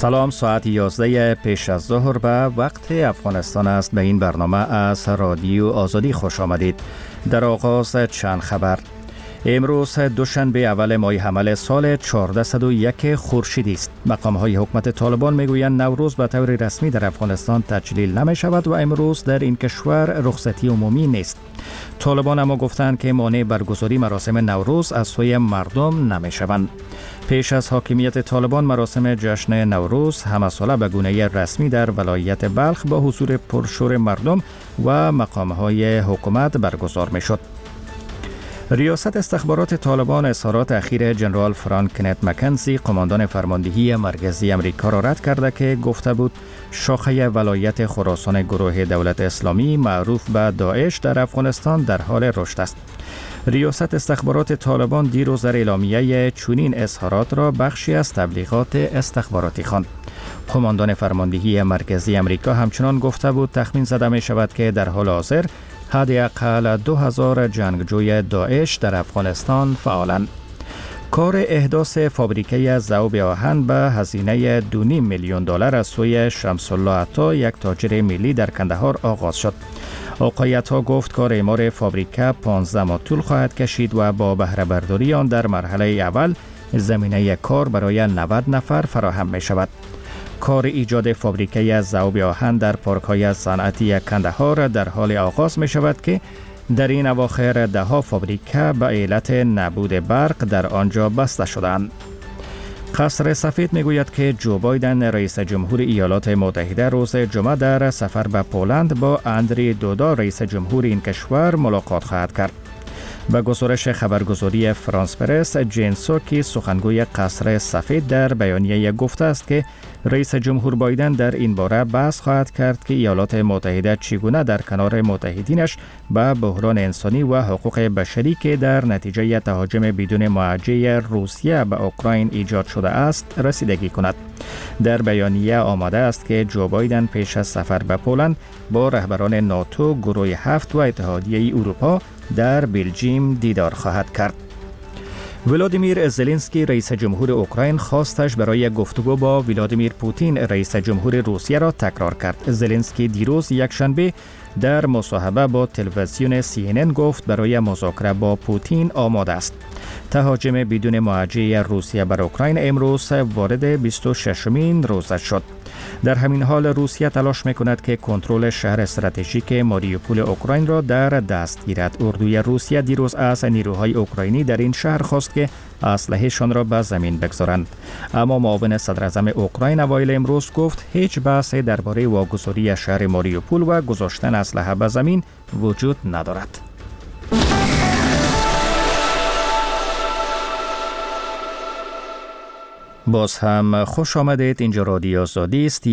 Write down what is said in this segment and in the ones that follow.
سلام، ساعت 11 پیش از ظهر به وقت افغانستان است. به این برنامه از رادیو آزادی خوش آمدید. در آغاز چند خبر. امروز دوشنبه اول ماه حمل سال 1401 خورشیدی است. مقام‌های حکومت طالبان میگویند نوروز به طور رسمی در افغانستان تجلیل نمی شود و امروز در این کشور رخصتی عمومی نیست. طالبان اما گفتند که مانع برگزاری مراسم نوروز از سوی مردم نمی شوند. پیش از حاکمیت طالبان مراسم جشن نوروز همه ساله به گونه رسمی در ولایت بلخ با حضور پرشور مردم و مقام‌های حکومت برگزار می‌شد. ریاست استخبارات طالبان اظهارات اخیر جنرال فرانک کنت مکنزی قماندان فرماندهی مرکزی امریکا را رد کرده که گفته بود شاخه ولایت خراسان گروه دولت اسلامی معروف به داعش در افغانستان در حال رشد است. ریاست استخبارات طالبان دیروز در اعلامیه چنین اظهارات را بخشی از تبلیغات استخباراتی خواند. قماندان فرماندهی مرکزی امریکا همچنان گفته بود تخمین زده می شود که در حال حاضر حداقل 2000 جنگجوی داعش در افغانستان فعالند. کار احداث فابریکه ذوب آهن به هزینه $2.5 میلیون از سوی شمس الله عطا، یک تاجر ملی در کندهار آغاز شد. آقای عطا گفت کار اعمار فابریکه 15 ماه طول خواهد کشید و با بهره برداری آن در مرحله اول زمینه کار برای 90 نفر فراهم می شود. کار ایجاد فابریکه ذوب آهن در پارک‌های صنعتی کندهار در حال آغاز می شود که در این اواخر 10 فابریکه به علت نبود برق در آنجا بسته شدند. قصر سفید می گوید که جو بایدن رئیس جمهور ایالات متحده روز جمعه در سفر به پولند با اندری دودا رئیس جمهور این کشور ملاقات خواهد کرد. به گزارش خبرگزاری فرانس پرس، جین سوکی سخنگوی قصر سفید در بیانیه گفته است که رئیس جمهور بایدن در این باره بحث خواهد کرد که ایالات متحده چگونه در کنار متحدینش به بحران انسانی و حقوق بشری که در نتیجه تهاجم بدون موجه روسیه به اوکراین ایجاد شده است رسیدگی کند. در بیانیه آمده است که جو بایدن پیش از سفر به پولند با رهبران ناتو، گروه 7 و اتحادیه اروپا در بلژیم دیدار خواهد کرد. ولادیمیر زلنسکی رئیس جمهور اوکراین خواستش برای گفتگو با ولادیمیر پوتین رئیس جمهور روسیه را تکرار کرد. زلنسکی دیروز یکشنبه در مصاحبه با تلویزیون CNN گفت برای مذاکره با پوتین آماده است. تهاجم بدون موجه روسیه بر اوکراین امروز وارد 26مین روز شد. در همین حال روسیه تلاش میکند که کنترل شهر استراتژیک ماریوپول اوکراین را در دست گیرد. اردوی روسیه دیروز از نیروهای اوکراینی در این شهر خواست که اسلحه‌شان را به زمین بگذارند. اما معاون صدر اعظم اوکراین اوایل امروز گفت هیچ بحثی درباره واگذاری شهر ماریوپول و گذاشتن اسلحه به زمین وجود ندارد. باز هم خوش آمدید. اینجا رادیو آزادی است.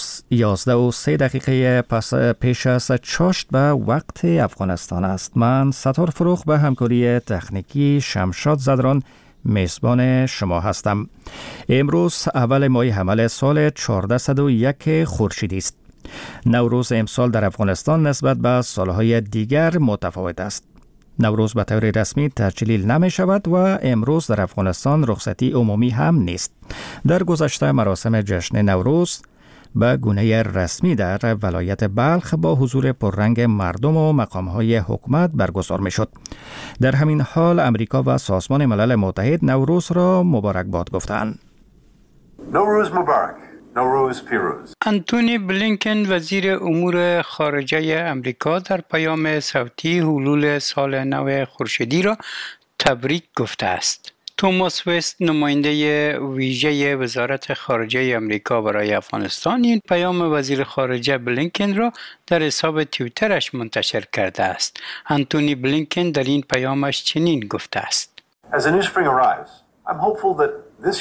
11:03 پس پیش از چاشت به وقت افغانستان است. من ستار فروخ به همکاری تکنیکی شمشاد زدران میزبان شما هستم. امروز اول ماه حمل سال 1401 خورشیدی است. نوروز امسال در افغانستان نسبت به سالهای دیگر متفاوت است. نوروز به طور رسمی تجلیل نمی شود و امروز در افغانستان رخصتی عمومی هم نیست. در گذشته مراسم جشن نوروز به گونه رسمی در ولایت بلخ با حضور پررنگ مردم و مقام‌های حکومت برگزار می شد. در همین حال امریکا و سازمان ملل متحد نوروز را مبارکباد گفتند. نوروز مبارک. نوروز پیروز. انتونی بلینکن وزیر امور خارجه امریکا در پیام صوتی حلول سال نو خورشیدی را تبریک گفته است. توماس وست نماینده ویژه وزارت خارجه امریکا برای افغانستان این پیام وزیر خارجه بلینکن را در حساب توییترش منتشر کرده است. انتونی بلینکن در این پیامش چنین گفته است: As the new spring arrives, I'm hopeful that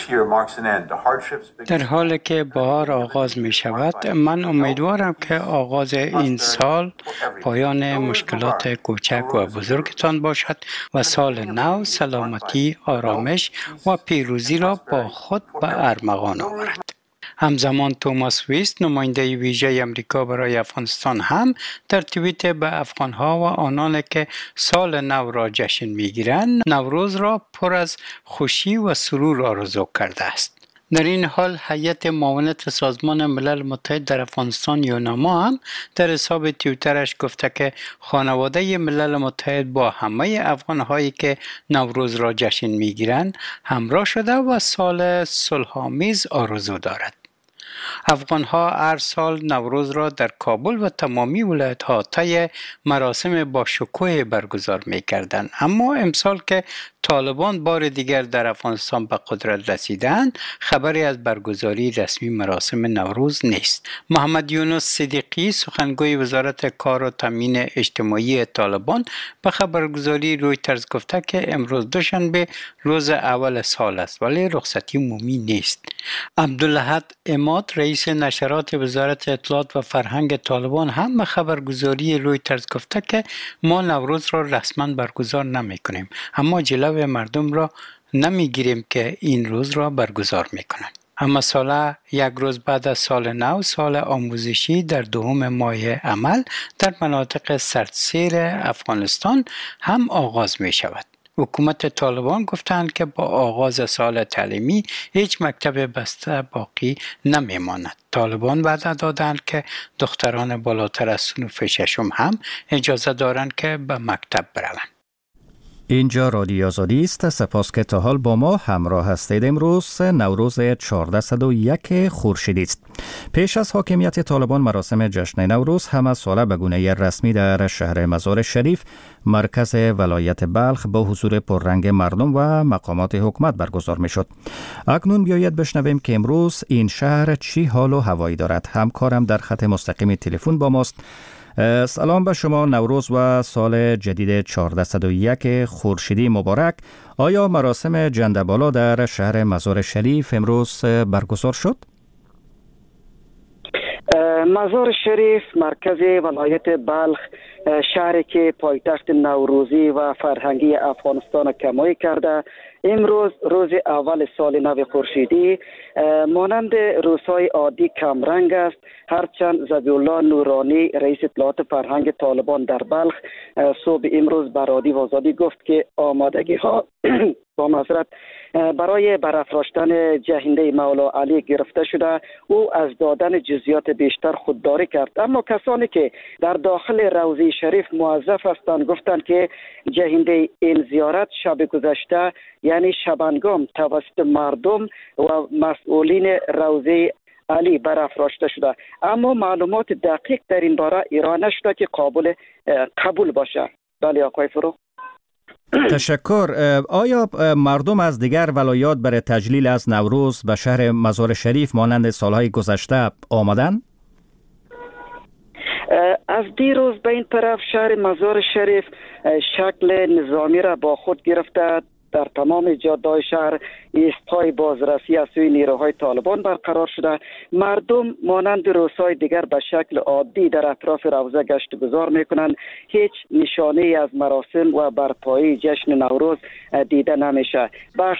در حالی که بهار آغاز می شود، من امیدوارم که آغاز این سال پایان مشکلات کوچک و بزرگتان باشد و سال نو سلامتی، آرامش و پیروزی را با خود به ارمغان آورد. همزمان توماس ویست نماینده ویژه امریکا برای افغانستان هم در توییت به افغانها و آنان که سال نو را جشن میگیرند نوروز را پر از خوشی و سرور آرزو کرده است. در این حال هیئت معاونت سازمان ملل متحد در افغانستان یوناما هم در حساب توییترش گفته که خانواده ملل متحد با همه افغان‌هایی که نوروز را جشن می‌گیرند همراه شده و سال صلح‌آمیز آرزو دارد. افغان‌ها هر سال نوروز را در کابل و تمامی ولایت‌ها طی مراسم با شکوه برگزار می‌کردند، اما امسال که طالبان بار دیگر در افغانستان به قدرت رسیدند، خبری از برگزاری رسمی مراسم نوروز نیست. محمد یونس صدیقی سخنگوی وزارت کار و تامین اجتماعی طالبان به خبرگزاری رویترز گفته که امروز دوشنبه روز اول سال است ولی رخصتی عمومی نیست. عبدالاحد عماد رئیس نشرات وزارت اطلاعات و فرهنگ طالبان هم به خبرگزاری رویترز گفته که ما نوروز را رسما برگزار نمی‌کنیم، اما جلوی مردم را نمیگیریم که این روز را برگزار میکنند. اما ساله یک روز بعد از سال نو، سال آموزشی در دوم ماه عمل در مناطق سردسیر افغانستان هم آغاز می شود. حکومت طالبان گفتند که با آغاز سال تعلیمی هیچ مکتب بسته باقی نمیماند. طالبان وعده دادند که دختران بالاتر از صنف ششم هم اجازه دارند که به مکتب بروند. اینجا رادیو آزادی است. سپاس که تا حال با ما همراه هستید. امروز نوروز 1401 خورشیدی است. پیش از حاکمیت طالبان مراسم جشن نوروز همه ساله به گونه رسمی در شهر مزار شریف مرکز ولایت بلخ با حضور پررنگ مردم و مقامات حکومت برگزار می شد. اکنون بیایید بشنویم که امروز این شهر چی حال و هوایی دارد. همکارم در خط مستقیم تلفن با ماست. سلام به شما. نوروز و سال جدید 1401 خورشیدی مبارک. آیا مراسم جنده‌بالا در شهر مزار شریف امروز برگزار شد؟ مزار شریف مرکز ولایت بلخ، شهری که پایتخت نوروزی و فرهنگی افغانستان کمایی کرده، امروز روز اول سال نو خورشیدی مانند روزهای عادی کمرنگ است. هرچند ذبیحالله نورانی رئیس اطلاعات فرهنگ طالبان در بلخ صبح امروز به رادیو آزادی گفت که آمادگی ها با معذرت برای برافراشتن جهنده مولا علی گرفته شده. او از دادن جزئیات بیشتر خودداری کرد، اما کسانی که در داخل روضه شریف موظف هستند گفتند که جهنده این زیارت شب گذشته یعنی شبانگام توسط مردم و مسئولین روضه علی برافراشته شده، اما معلومات دقیق در این باره ارائه نشده که قبول باشه. بله آقای فروغ. تشکر. آیا مردم از دیگر ولایات برای تجلیل از نوروز به شهر مزار شریف مانند سالهای گذشته آمدند؟ از دیروز به این طرف شهر مزار شریف شکل نظامی را با خود گرفته. در تمام جاده‌های شهر ایستگاه بازرسی از سوی نیروهای طالبان برقرار شده. مردم مانند روزهای دیگر به شکل عادی در اطراف روضه گشت گذار میکنند. هیچ نشانه از مراسم و برپایی جشن نوروز دیده نمیشه.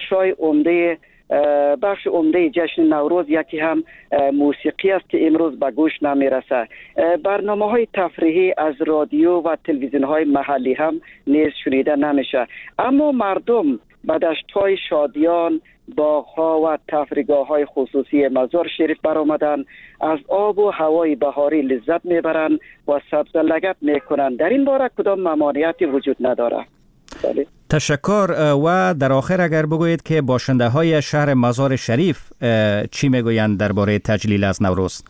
بخش عمده جشن نوروز یکی هم موسیقی است که امروز به گوش نمیرسه. برنامه‌های تفریحی از رادیو و تلویزیون‌های محلی هم نیز شنیده نمیشه. اما مردم به دشت‌های شادیان، باغ‌ها و تفریحگاه‌های خصوصی مزار شریف برآمدند. از آب و هوای بهاری لذت میبرند و سبزه لگد میکنند. در این باره کدام ممانعتی وجود نداره. بله. تشکر. و در آخر اگر بگویید که باشنده های شهر مزار شریف چی میگویند درباره تجلیل از نوروز؟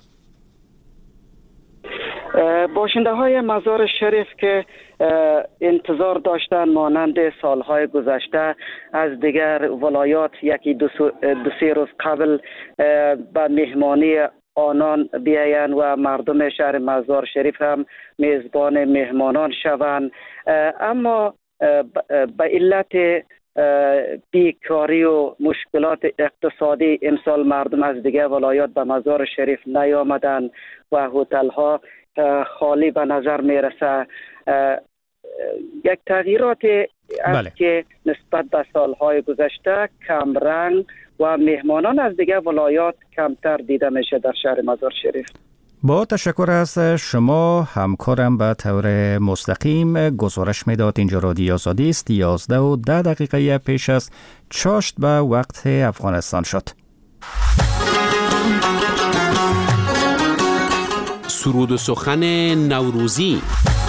باشنده های مزار شریف که انتظار داشتن مانند سالهای گذشته از دیگر ولایات یکی دو سه روز قبل به مهمانی آنان بیایند و مردم شهر مزار شریف هم میزبان مهمانان شوند، اما به علت بیکاری و مشکلات اقتصادی امسال مردم از دیگر ولایات به مزار شریف نیامدند و هتل ها خالی به نظر میرسه. یک تغییرات است که نسبت به سالهای گذشته کمرنگ و مهمانان از دیگر ولایات کمتر دیده میشه در شهر مزار شریف. با تشکر از شما. همکارم به طور مستقیم گزارش میداد. اینجا رادیو آزادی است. 11:10 پیش از چاشت به وقت افغانستان شد. سرود و سخن نوروزی.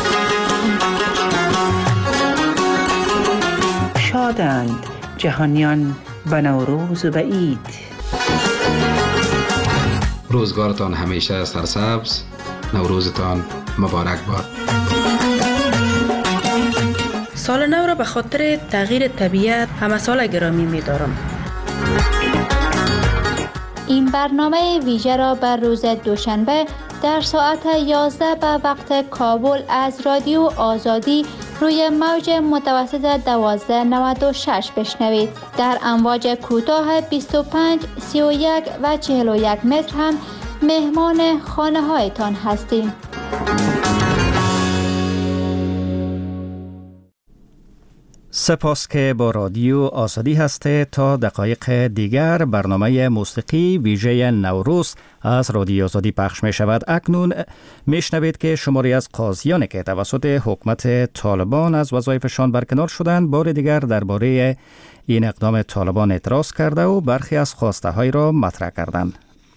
شادند جهانیان به نوروز و به عید. روزگارتان همیشه سرسبز، نوروزتان مبارک باد. سال نو را به خاطر تغییر طبیعت همه سال گرامی می دارم. این برنامه ویژه را بر روز دوشنبه در ساعت 11 به وقت کابل از رادیو آزادی روی موج متوسط 1296 بشنوید. در امواج کوتاه 25، 31 و 41 متر هم مهمان خانه هایتان هستیم. سپاس که با رادیو آزادی هسته. تا دقایق دیگر برنامه موسیقی ویژه نوروز از رادیو آزادی پخش می شود. اکنون می شنوید که شماری از قاضیانی که توسط حکومت طالبان از وظایفشان برکنار شدند بار دیگر درباره این اقدام طالبان اعتراض کرده و برخی از خواسته های را مطرح کردند.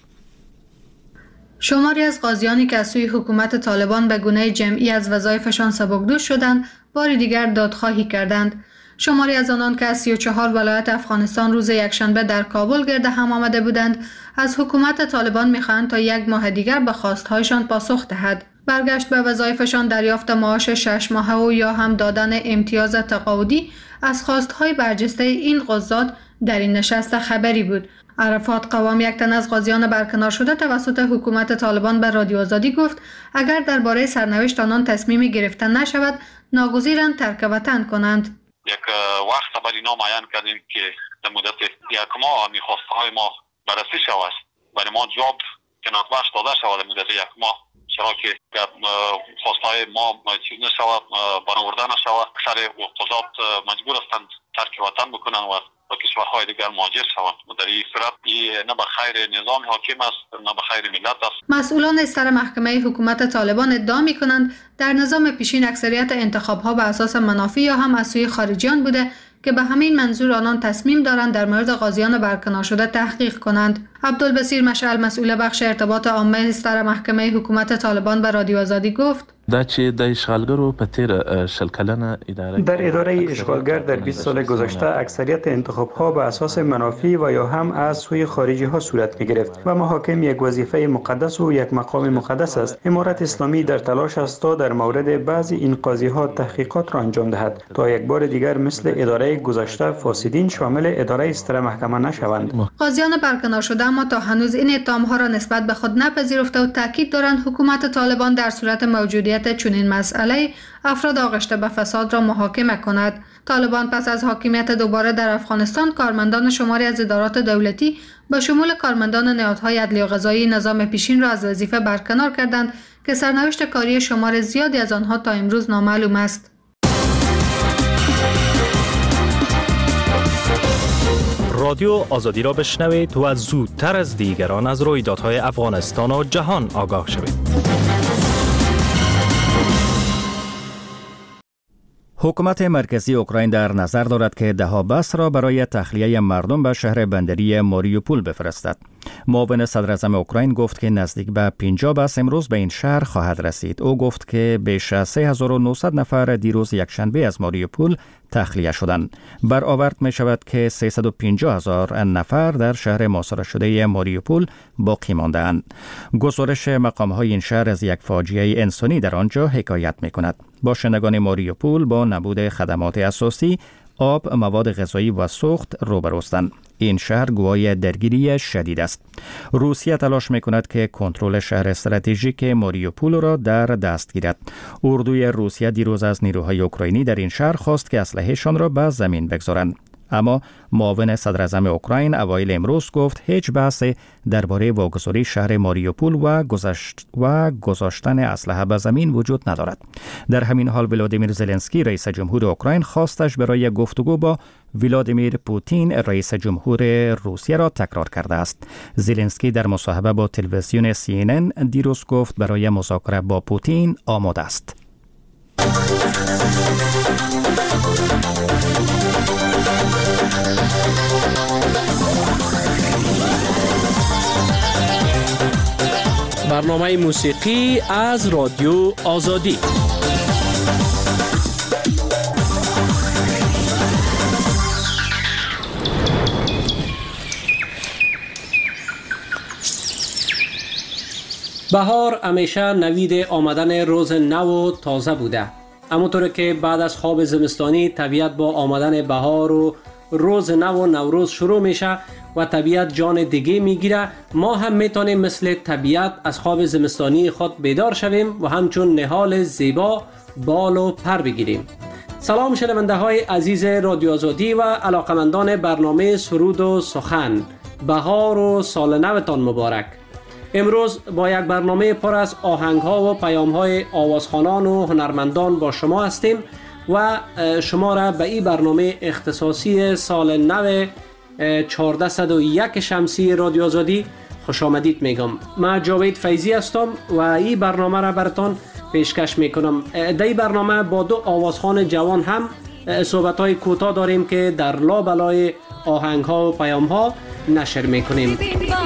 شماری از قاضیانی که از سوی حکومت طالبان به گونه جمعی از وظایفشان سبکدوش شدند بار دیگر دادخواهی کردند. شماری از آنان که از 34 ولایت افغانستان روز یکشنبه در کابل گرد هم آمده بودند از حکومت طالبان می‌خواهند تا 1 ماه دیگر به خواست‌هایشان پاسخ دهد. برگشت به وظایفشان، دریافت معاش 6 ماهه و یا هم دادن امتیاز تقاعدی از خواست‌های برجسته این قضات در این نشست خبری بود. عرفات قوام، یک تن از قاضیان برکنار شده توسط حکومت طالبان به رادیو آزادی گفت اگر درباره سرنوشت آنان تصمیمی گرفته نشود ناگزیرند ترک وطن کنند. یک وقت برای اینا معین کردیم که در مدت 1 ماه میخواسته های ما بررسی شود، برای ما جواب کنات بخش داده شود در مدت 1 ماه، چرا که خواسته های ما چیز نشود، برآورده نشود. اکثر قضات مجبور هستند ترک وطن بکنند و با کشورهای دیگر مهاجر شوند. در این صورت نه به خیر نظام حاکم است نه به خیر ملت است. مسئولان استر محکمه حکومت طالبان ادعا می‌کنند در نظام پیشین اکثریت انتخاب‌ها بر اساس منافع یا هم از سوی خارجیان بوده که به همین منظور آنان تصمیم دارند در مورد قاضیان برکنار شده تحقیق کنند. عبدالبصیر مشعل، مسئول بخش ارتباط عامه استر محکمه حکومت طالبان به رادیو آزادی گفت در اداره اشغالگر در 20 سال گذشته اکثریت انتخاب‌ها به اساس منافع و یا هم از سوی خارجی‌ها صورت می‌گرفت و محاکم یک وظیفه مقدس و یک مقام مقدس است. امارت اسلامی در تلاش است تا در مورد بعضی این قاضی‌ها تحقیقات را انجام دهد تا یک بار دیگر مثل اداره گذشته فاسدین شامل اداره استر محکمه نشوند. قاضیان برکنار شده اما تا هنوز این اتهام‌ها را نسبت به خود نپذیرفته و تاکید دارند حکومت طالبان در صورت موجودیت چنین مسئله افراد آغشته به فساد را محاکمه کند. طالبان پس از حاکمیت دوباره در افغانستان کارمندان شماری از ادارات دولتی به شمول کارمندان نهادهای عدلی و قضایی نظام پیشین را از وظیفه برکنار کردند که سرنوشت کاری شمار زیادی از آنها تا امروز نامعلوم است. رادیو آزادی را بشنوید و زودتر از دیگران از رویدادهای افغانستان و جهان آگاه شوید. حکومت مرکزی اوکراین در نظر دارد که ده‌ها بس را برای تخلیه مردم به شهر بندری ماریوپول بفرستد. معاون صدر اعظم اوکراین گفت که نزدیک به 50 بس امروز به این شهر خواهد رسید. او گفت که بیش از 3900 نفر دیروز یکشنبه از ماریوپول تخلیه شدند. برآورد می شود که 350,000 نفر در شهر محاصره شده ماریوپول باقی مانده‌اند. گزارش مقام‌های این شهر از یک فاجعه انسانی در آنجا حکایت می کند. باشندگان ماریوپول با نبود خدمات اساسی، آب، مواد غذایی و سوخت روبروستند. این شهر گواه درگیری شدید است. روسیه تلاش می‌کند که کنترل شهر استراتژیک ماریوپول را در دست گیرد. اردوی روسیه دیروز از نیروهای اوکراینی در این شهر خواست که اسلحه‌شان را به زمین بگذارند. اما معاون صدر اعظم اوکراین اوایل امروز گفت هیچ بحثی درباره واگذاری شهر ماریوپول و گذاشتن اسلحه به زمین وجود ندارد. در همین حال ولادیمیر زلنسکی رئیس جمهور اوکراین خواستش برای گفتگو با ولادیمیر پوتین رئیس جمهور روسیه را تکرار کرده است. زلنسکی در مصاحبه با تلویزیون CNN دیروز گفت برای مذاکره با پوتین آماده است. برنامه موسیقی از رادیو آزادی. بهار همیشه نوید آمدن روز نو و تازه بوده. همونطور که بعد از خواب زمستانی طبیعت با آمدن بهار و روز نو و نوروز شروع میشه و طبیعت جان دیگه میگیره، ما هم میتونیم مثل طبیعت از خواب زمستانی خود بیدار شویم و همچون نهال زیبا بال و پر بگیریم. سلام شنونده های عزیز رادیو آزادی و علاقمندان برنامه سرود و سخن. بهار و سال نوتان مبارک. امروز با یک برنامه پر از آهنگ ها و پیام های آوازخوانان و هنرمندان با شما هستیم و شما را به این برنامه اختصاصی سال نو 1401 شمسی رادیو آزادی خوش آمدید میگم. من جاوید فیضی هستم و این برنامه را براتون پیشکش میکنم. در این برنامه با دو آوازخوان جوان هم صحبت های کوتاه داریم که در لابلای آهنگ ها و پیام ها نشر میکنیم.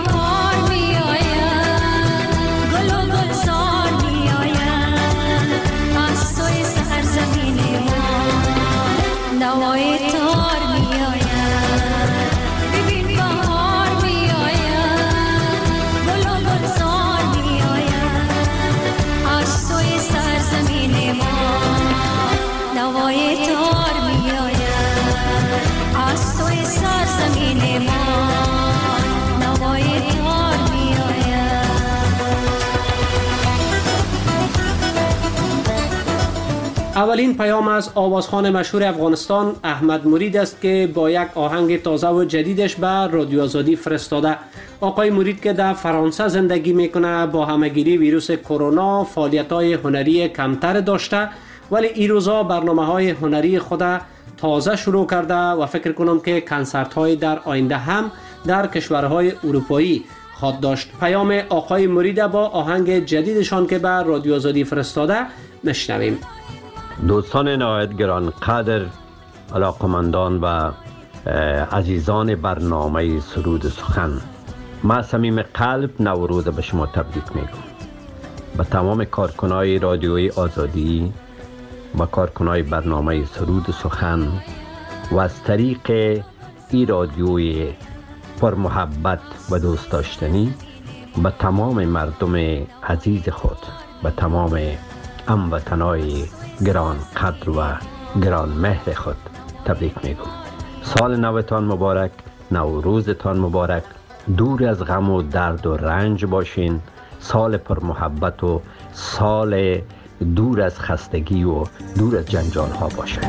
اولین پیام از آوازخوان مشهور افغانستان احمد مرید است که با یک آهنگ تازه و جدیدش به رادیو آزادی فرستاده. آقای مرید که در فرانسه زندگی میکنه با همهگیری ویروس کرونا فعالیت‌های هنری کمتر داشته، ولی این روزا برنامه‌های هنری خود تازه شروع کرده و فکر کنم که کنسرت‌های در آینده هم در کشورهای اروپایی خواهد داشت. پیام آقای مرید با آهنگ جدیدشان که به رادیو آزادی فرستاده نشنویم. دوستان نهایت گرانقدر، علاقمندان و عزیزان برنامه سرود سخن، من صمیم قلب نوروز به شما تبریک میگم. به تمام کارکنای رادیوی آزادی و کارکنای برنامه سرود سخن و از طریق ای رادیوی پر محبت و دوست داشتنی به تمام مردم عزیز خود، به تمام هموطنای گران قدر و گران مهر خود تبریک میگم. سال نوتان مبارک، نوروزتان مبارک، دور از غم و درد و رنج باشین، سال پر محبت و سال دور از خستگی و دور از جنجال ها باشه.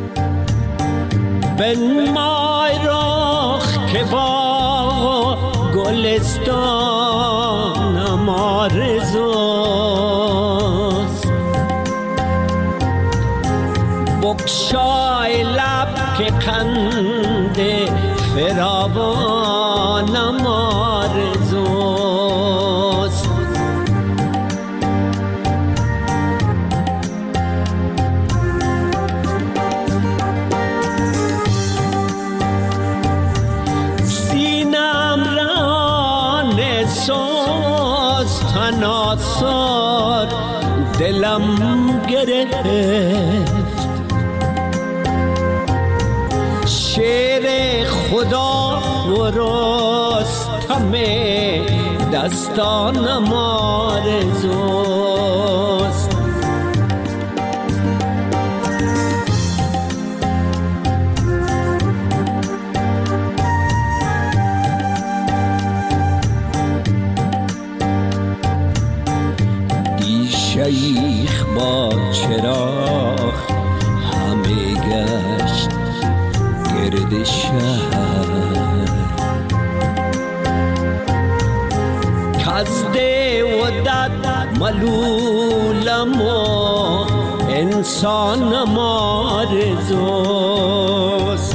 بنمای رخ که باغ و گلستانم آرزوست، بگشای لب که قند فراوانم آرزوست. سینم ران سوز تناسار دلم گرفت، شعر خدا و رستم دستانم آرزوست. دی شیخ با چراغ همه گشت گرد شهر، کزده و دد ملولم و انسانم آرزوست.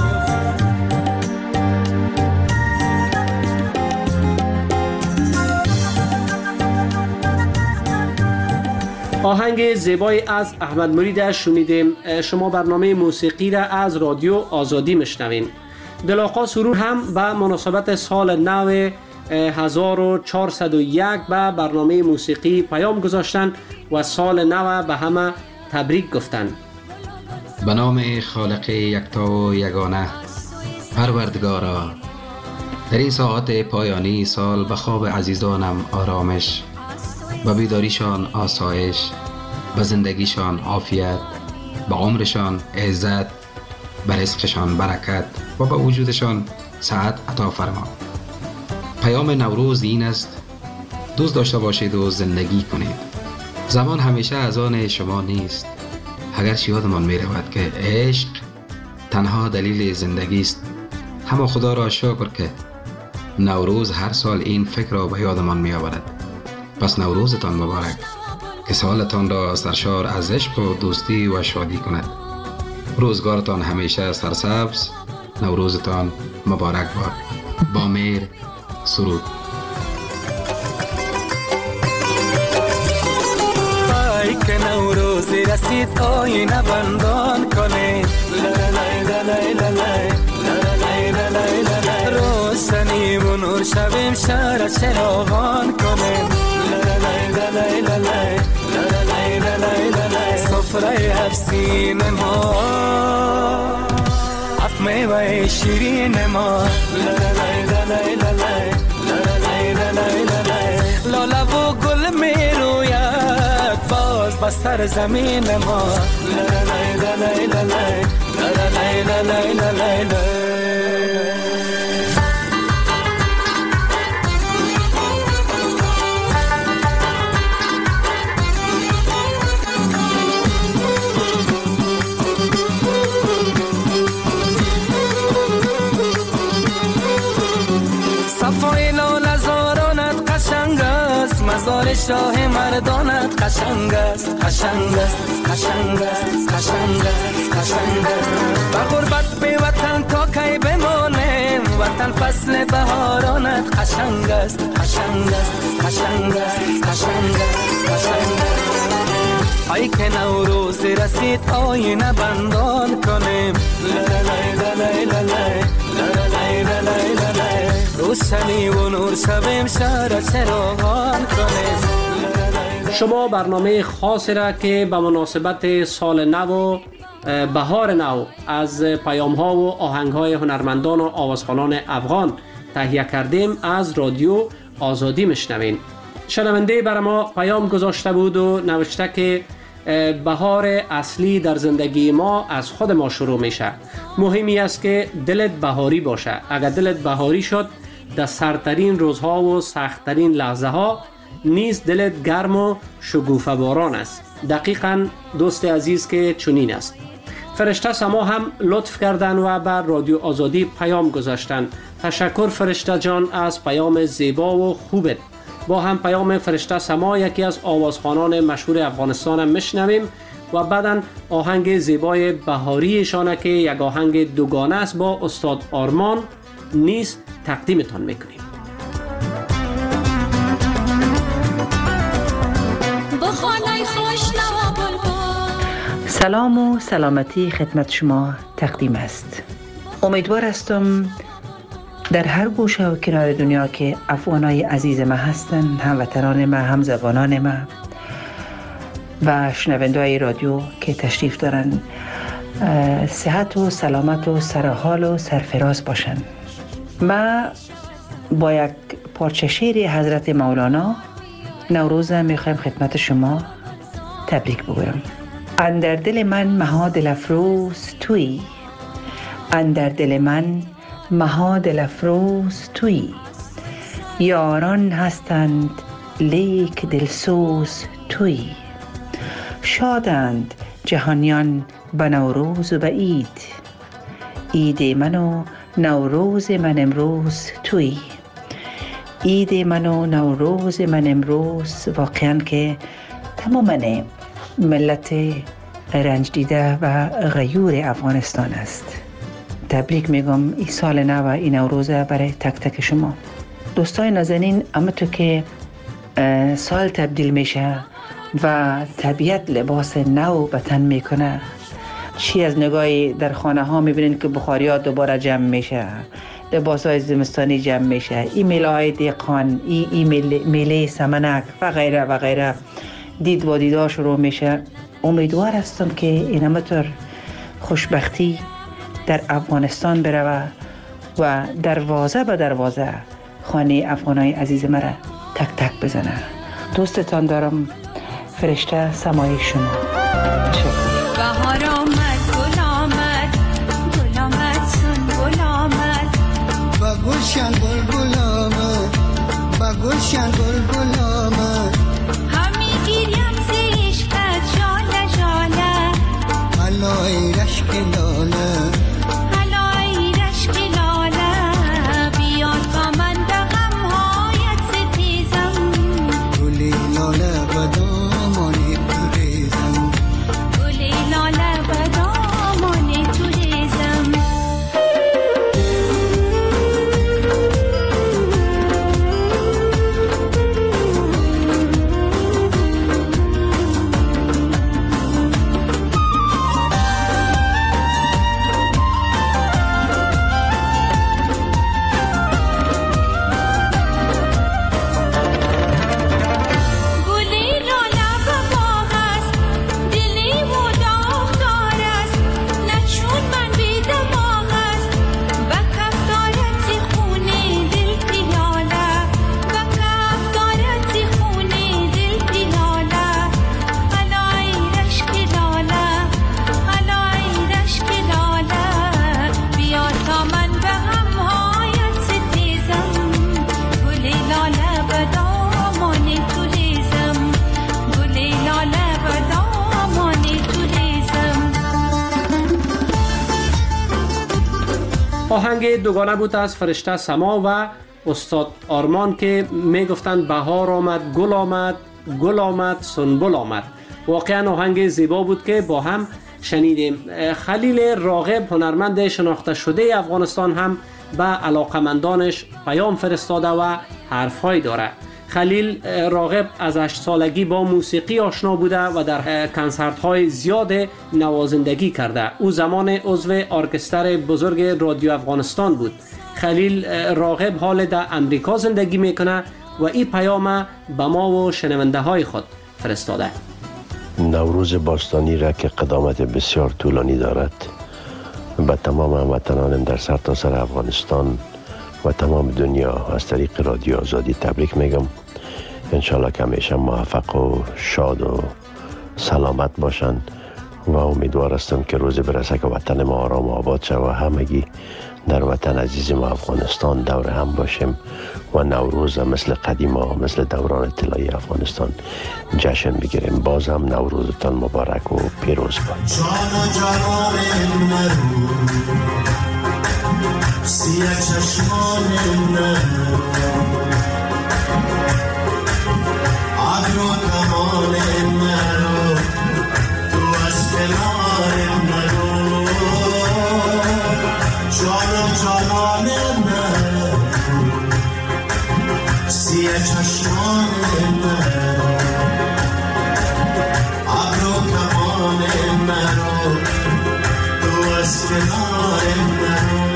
آهنگ زیبایی از احمد مرید شنیدیم. شما برنامه موسیقی را از رادیو آزادی میشنوین. دلاقا سرور هم به مناسبت سال نو 1401 به برنامه موسیقی پیام گذاشتند و سال نو به همه تبریک گفتند. به نام خالق یکتا و یگانه، پروردگارا، در این ساعت پایانی سال به خواب عزیزانم آرامش، به بیداریشان آسایش، به زندگیشان عافیت، به عمرشان عزت، به رزقشان برکت و به وجودشان سعادت عطا فرما. پیام نوروز این است: دوست داشته باشید و زندگی کنید. زمان همیشه از آن شما نیست. اگرچه یادمان می رود که عشق تنها دلیل زندگی است، اما خدا را شکر که نوروز هر سال این فکر را به یادمان می آورد. پس نوروزتان مبارک، که سالتان را سرشار از عشق و دوستی و شادی کند. روزگارتان همیشه سرسبز، نوروزتان مبارک باد. با مهر، سرود. ای که نوروزی رسید آینه بندان کنید، روشنی و نور شویم شهر چراغان کنید، سفره افسین ما اف میوه شیرین ما، لاله و گل می روید باز بستر زمین ما. صفای لاله زارانت قشنگ است، مزار شاه مردانت قشنگ است، قشنگ است، قشنگ است، قشنگ است، قشنگ است. به غربت به وطن تا کی بمانیم، وطن فصل بهارانت قشنگ است، قشنگ است، قشنگ است، قشنگ است، قشنگ است. ای که نوروز رسید آینه بندان کنیم، روشنی و نور شویم شهر چراغان کنیم. شما برنامه خاصی را که به مناسبت سال نو و بهار نو از پیام ها و آهنگ های هنرمندان و آوازخوانان افغان تهیه کردیم از رادیو آزادی میشنوین. شنونده بر ما پیام گذاشته بود و نوشته که بهار اصلی در زندگی ما از خود ما شروع میشه. مهمی است که دلت بهاری باشه. اگر دلت بهاری شد، در سردترین روزها و سختترین لحظه ها نیز دلت گرم و شگوفه باران است. دقیقاً دوست عزیز که چنین است. فرشته سما هم لطف کردن و بر رادیو آزادی پیام گذاشتن. تشکر فرشته جان از پیام زیبا و خوبت. با هم پیام فرشته سما، یکی از آوازخوانان مشهور افغانستان هم میشنویم و بعداً آهنگ زیبای بهاریشانه که یک آهنگ دوگانه است با استاد آرمان نیز تقدیمتان میکنیم. سلام و سلامتی خدمت شما تقدیم است. امیدوار هستم در هر گوشه و کنار دنیا که افغانای عزیز ما هستند، هموطنان ما، هم زبانان ما و شنونده‌های رادیو که تشریف دارند، صحت و سلامت و سرحال و سرفراز باشند. ما با یک پارچه شعر حضرت مولانا نوروز میخوایم خدمت شما تبریک بگویم. اندر دل من مها دل افروز تویی، اندر دل من مها دل افروز تویی، یاران هستند لیک دلسوز تویی، شادند جهانیان به نوروز و به عید، عید من و نوروز من امروز تویی، عید من و نوروز من امروز واقعا که تمام ملت رنج دیده و غیور افغانستان است. تبریک میگم این سال نو و این نوروز برای تک تک شما دوستای نازنین. اما تو که سال تبدیل میشه و طبیعت لباس نو به تن میکنه، چی از نگاهی در خانه ها میبینین که بخاری ها دوباره جمع میشه، لباس‌های زمستانی جمع میشه، این میله‌های دهقان، این میله سمنک و غیره و غیره دید و دیدار شروع میشه. امیدوار هستم که این همطور خوشبختی در افغانستان بره و دروازه به دروازه خانه افغانای عزیز مرا تک تک بزنه. دوستتان دارم. فرشته سمای شما. بهار آمد، گل آمد، گل آمد، سن گل آمد، با گلشن گل آمد، با گلشن گل آمد، همی گیریم ز عشقت ژاله ژاله، هلای رشک لاله، هلای رشک لاله، بیاد با من به غمهایت ستیزم، گل لاله بدامانی بریزم، گل لاله بدامانی بریزم. آهنگ دوگانه بود از فرشته سما و استاد آرمان که میگفتند بهار آمد، گل آمد، گل آمد، سنبل آمد. واقعا آهنگ زیبا بود که با هم شنیدیم. خلیل راغب هنرمند شناخته شده افغانستان هم به علاقمندانش پیام فرستاده و حرفهایی داره. خلیل راغب از 8 سالگی با موسیقی آشنا بوده و در کنسرت های زیاد نوازندگی کرده. او زمان عضو ارکستر بزرگ رادیو افغانستان بود. خلیل راغب حال در امریکا زندگی میکنه و این پیام به ما و شنونده های خود فرستاده. نوروز باستانی را که قدامت بسیار طولانی دارد، به تمام هموطنانم در سرتاسر افغانستان و تمام دنیا از طریق رادیو آزادی تبریک میگم. انشالله که همیشه موفق و شاد و سلامت باشن و امیدوار هستم که روزی برسه که وطن ما آرام و آباد شد و همگی در وطن عزیز ما افغانستان دور هم باشیم و نوروز مثل قدیما، مثل دوران طلایی افغانستان جشن بگیریم. باز هم نوروزتان مبارک و پیروز باد. سیه چشمان نرو، عقل و کمال نرو، تو از کنار نرو، جان و جانان نرو، سیه چشمان نرو، عقل و کمال نرو، تو از کنار نرو.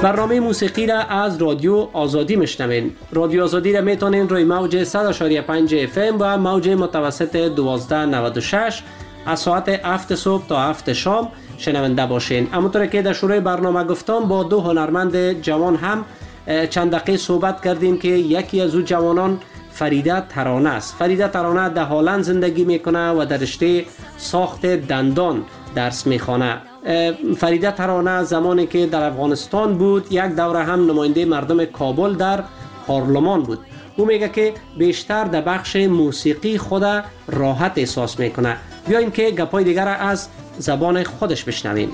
برنامه موسیقی را از رادیو آزادی میشنوین. رادیو آزادی را میتونین روی موج 100.5 FM و موج متوسط 1296 از ساعت 7 صبح تا 7 شام شنونده باشین. همونطور که در شروع برنامه گفتم با دو هنرمند جوان هم چند دقیقه صحبت کردیم که یکی از اون جوانان فریده ترانه است. فریده ترانه در هلند زندگی میکنه و در رشته ساخت دندان درس میخوانه. فریده ترانه زمانی که در افغانستان بود یک دوره هم نماینده مردم کابل در پارلمان بود. او میگه که بیشتر در بخش موسیقی خود راحت احساس میکنه. بیاین که گپای دیگر از زبان خودش بشنویم.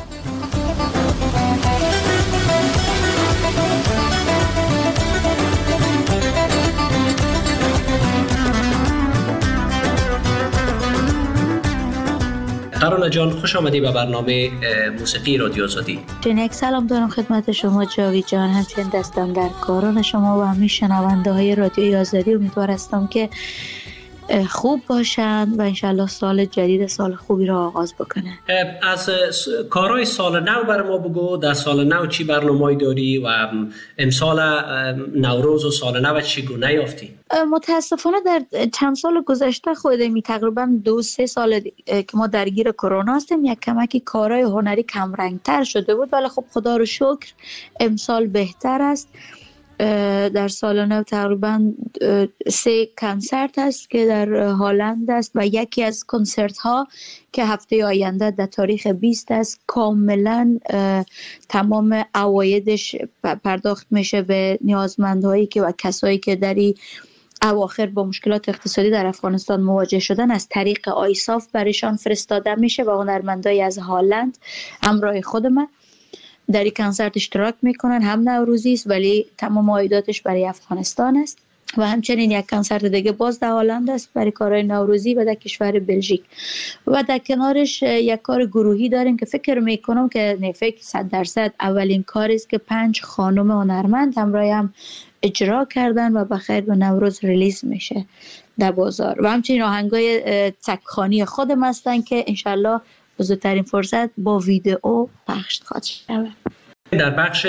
ترانه جان، خوش آمدی به برنامه موسیقی رادیو آزادی. یک سلام دارم خدمت شما جاوید جان، همچنین دستم در کاران شما و همه شنونده های رادیوی آزادی. امیدوار هستم که خوب باشند و انشالله سال جدید سال خوبی را آغاز بکنه. از کارهای سال نو بر ما بگو. در سال نو چی برنامه‌ای داری و امسال نوروز و سال نو چگونه یافتی؟ متاسفانه در چند سال گذشته خودم تقریبا 2-3 سال که ما درگیر کرونا هستیم، یک کمکی کارهای هنری کم رنگتر شده بود، ولی خب خدا رو شکر امسال بهتر است. در سال نو تقریبا 3 کنسرت است که در هلند است و یکی از کنسرت ها که هفته آینده در تاریخ 20 است کاملا تمام عوایدش پرداخت میشه به نیازمندهایی که و کسایی که در اواخر با مشکلات اقتصادی در افغانستان مواجه شدن از طریق آیساف برایشان فرستاده میشه و هنرمندای از هلند همراه خود من در این کنسرت اشتراک میکنن. هم نوروزی است ولی تمام عایداتش برای افغانستان است و همچنین یک کنسرت دیگه باز در هلند است برای کارهای نوروزی و در کشور بلژیک و در کنارش یک کار گروهی داریم که فکر میکنم که فکر 100% اولین کاری است که 5 خانم هنرمند همراه هم اجرا کردن و بخیر به نوروز ریلیز میشه در بازار و همچنین آهنگای تکخانی خودم هستن که انشالله زودترین فرصت با ویدئو پخش خواهد شود. در بخش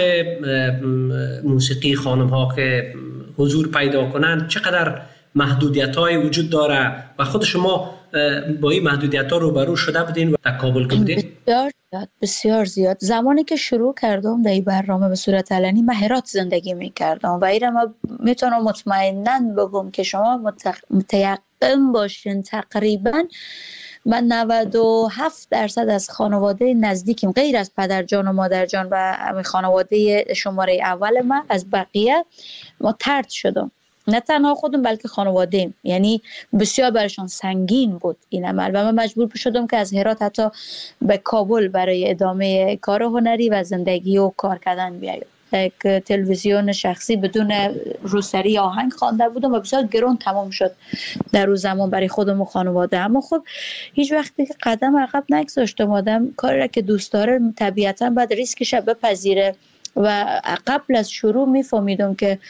موسیقی خانم ها که حضور پیدا کنند چقدر محدودیت های وجود داره و خود شما با این محدودیت ها روبرو شده بودین و در کابل که بودین؟ بسیار زیاد. زمانی که شروع کردم در این برنامه به صورت علنی من هرات زندگی میکردم و ایرم میتونم مطمئناً بگم که شما متیقن باشین تقریباً من 97% از خانواده نزدیکیم غیر از پدرجان و مادرجان و خانواده شماره اول من از بقیه ما طرد شدم. نه تنها خودم بلکه خانواده‌ام، یعنی بسیار برشان سنگین بود این عمل و من مجبور شدم که از هرات حتی به کابل برای ادامه کار هنری و زندگی و کار کردن بیایم. یک تلویزیون شخصی بدون روسری آهنگ خوانده بودم و بسیار گران تمام شد در روز زمان برای خودم و خانواده. اما خب هیچ وقتی که قدم عقب نگذاشتم. آدم کاری را که دوست داره طبیعتا باید ریسکش بپذیره و قبل از شروع میفهمیدم که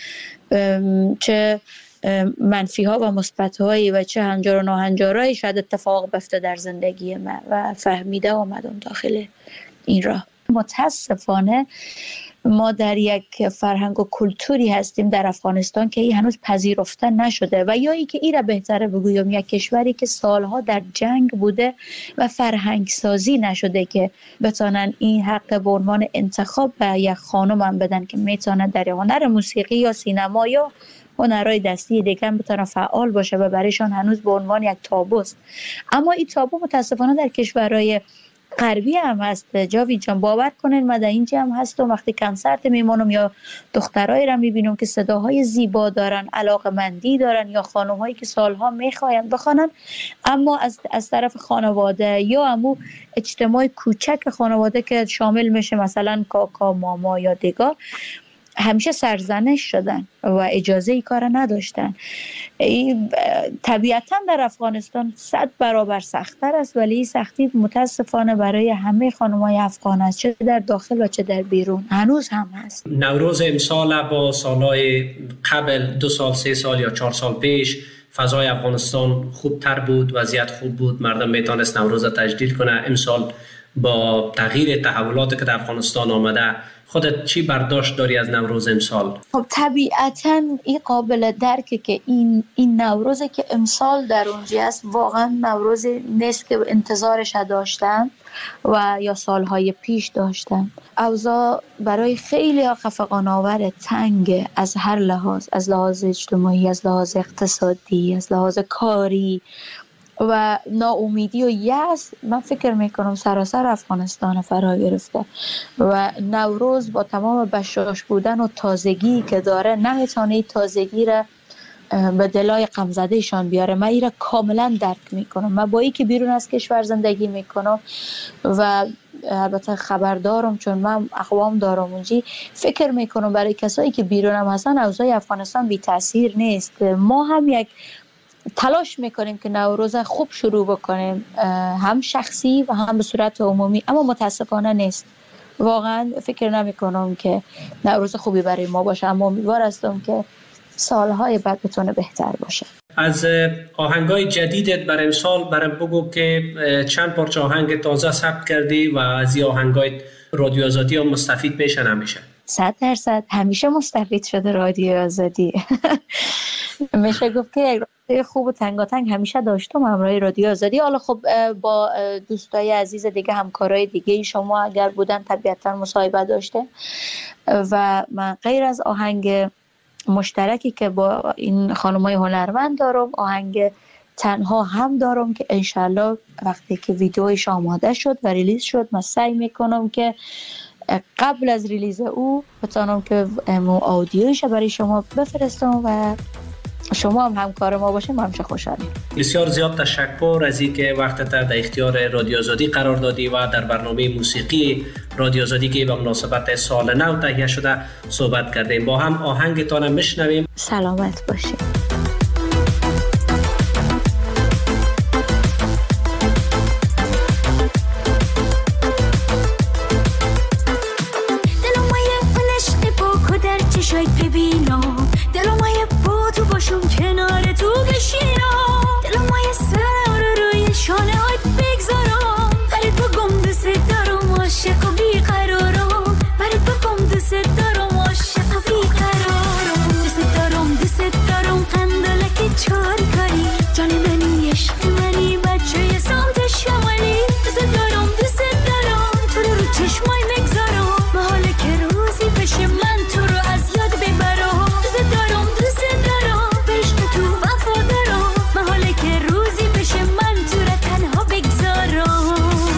چه منفی ها و مثبت هایی و چه هنجار و ناهنجارهایی شاید اتفاق بیفته در زندگی من و فهمیده آمدم داخل این راه. متاسفانه ما در یک فرهنگ و کلتوری هستیم در افغانستان که این هنوز پذیرفته نشده و یا ای که این را بهتره بگویم یک کشوری که سالها در جنگ بوده و فرهنگ سازی نشده که بتانن این حق به عنوان انتخاب به یک خانم هم بدن که میتونه در هنر موسیقی یا سینما یا هنرهای دستی دیگه بتونه فعال باشه و برایشان هنوز به عنوان یک تابوست. اما این تابو متاسفانه در کشورهای غربی هم هست. جاوید جان باور کنین من در اینجا هم هستم وقتی کنسرت میمونم یا دخترایی را میبینم که صداهای زیبا دارن، علاقمندی دارن یا خانم‌هایی که سالها میخواین بخوانن اما از طرف خانواده یا همون اجتماع کوچک خانواده که شامل میشه مثلا کاکا، ماما یا دیگه همیشه سرزنش شدن و اجازه ای کار نداشتن. طبیعتا در افغانستان 100 برابر سخت‌تر است ولی این سختی متاسفانه برای همه خانم‌های افغان است، چه در داخل و چه در بیرون هنوز هم هست. نوروز امسال با سالهای قبل 2 سال 3 سال یا 4 سال پیش فضای افغانستان خوبتر بود، وضعیت خوب بود، مردم میتونست نوروز تجلیل کنه. امسال با تغییر تحولاتی که در افغانستان آمده خودت چی برداشت داری از نوروز امسال؟ خب طبیعتاً این قابل درکه که این نوروزی که امسال در اونجا است واقعا نوروزی نیست که انتظارش داشتن و یا سالهای پیش داشتن. اوضاع برای خیلی خفقان‌آور، تنگ از هر لحاظ، از لحاظ اجتماعی، از لحاظ اقتصادی، از لحاظ کاری و ناامیدی و یأس. من فکر میکنم سراسر افغانستان فرا گرفته و نوروز با تمام بشاش بودن و تازگی که داره نمیتونه تازگی را به دلای غمزدهشان بیاره. من این را کاملا درک میکنم. من با این که بیرون از کشور زندگی میکنم و البته خبردارم چون من اقوام دارم اونجی، فکر میکنم برای کسایی که بیرون هم هستن اوضاع افغانستان بی تاثیر نیست. ما هم یک تلاش میکنیم که نوروز خوب شروع بکنیم، هم شخصی و هم به صورت عمومی، اما متاسفانه نیست. واقعا فکر نمیکنم که نوروز خوبی برای ما باشه، اما امیدوار هستم که سالهای بعد بتونه بهتر باشه. از آهنگای جدیدت برای امسال برام بگو که چند پارچه آهنگ تازه ثبت کردی و از این آهنگای رادیو آزادی هم مستفید میشن همیشه؟ 100% همیشه مستفید شده رادیو آزادی. میشه گفت که یک رابطه خوب و تنگاتنگ همیشه داشتم همراه رادیو آزادی. حالا خب با دوستای عزیز دیگه، همکارای دیگه شما اگر بودن طبیعتا مصاحبه داشته و من غیر از آهنگ مشترکی که با این خانمای هنرمند دارم، آهنگ تنها هم دارم که انشالله وقتی که ویدیویش آماده شد و ریلیز شد من سعی میکنم که قبل از ریلیز او بتونم که آدیوش برای شما بفرستم و شما هم همکار ما باشیم. ما همیشه خوشحالیم. بسیار زیاد تشکر از اینکه وقتت در اختیار رادیو آزادی قرار دادی و در برنامه موسیقی رادیو آزادی که به مناسبت سال نو تهیه شده صحبت کردیم. با هم آهنگتان میشنویم. سلامت باشید. شاید ببینم دلم مایه با تو باشم کنار تو بشینم، دلم مایه سر روی شانه هایت بگذارم، برات بگم دوست دارم عاشق و بیقرارم، برات بگم دوست دارم عاشق و بیقرارم، دوست دارم قندلک چار کاری، جان منی عشق منی بچه سمت شمالی، دوست دارم تو رو چشمای مگذارم، محاله که روزی بشه من تو رو از یاد ببرم، دوست دارم به عشق تو وفادارم، محاله که روزی بشه من تو رو تنها بگذارم.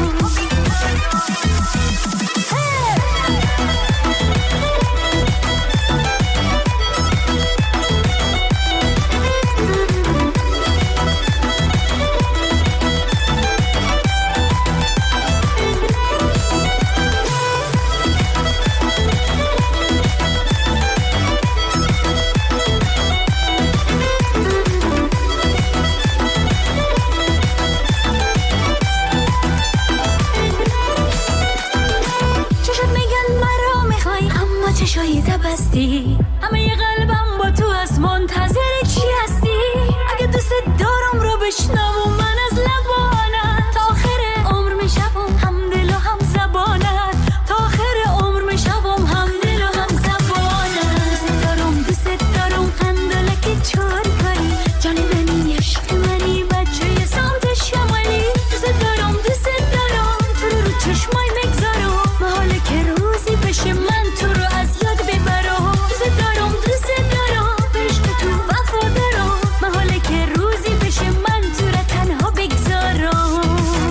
چشای دبستی همه ی قلبم با تو از منتظر چی هستی، اگه دوست دارم رو بشنوم من از لبانت، تا آخر عمر میشم هم دل و هم زبانت، تا آخر عمر میشم هم دل و هم زبانت، دوست دارم قندلک چار کاری، جان منی عشق منی بچه سمت شمالی، دوست دارم تو رو چشمای مگذارم، محاله که روزی بشه من تو رو از یاد ببرم، دوست دارم به عشق تو وفادارم، محاله که روزی بشه من تو رو تنها بگذارم.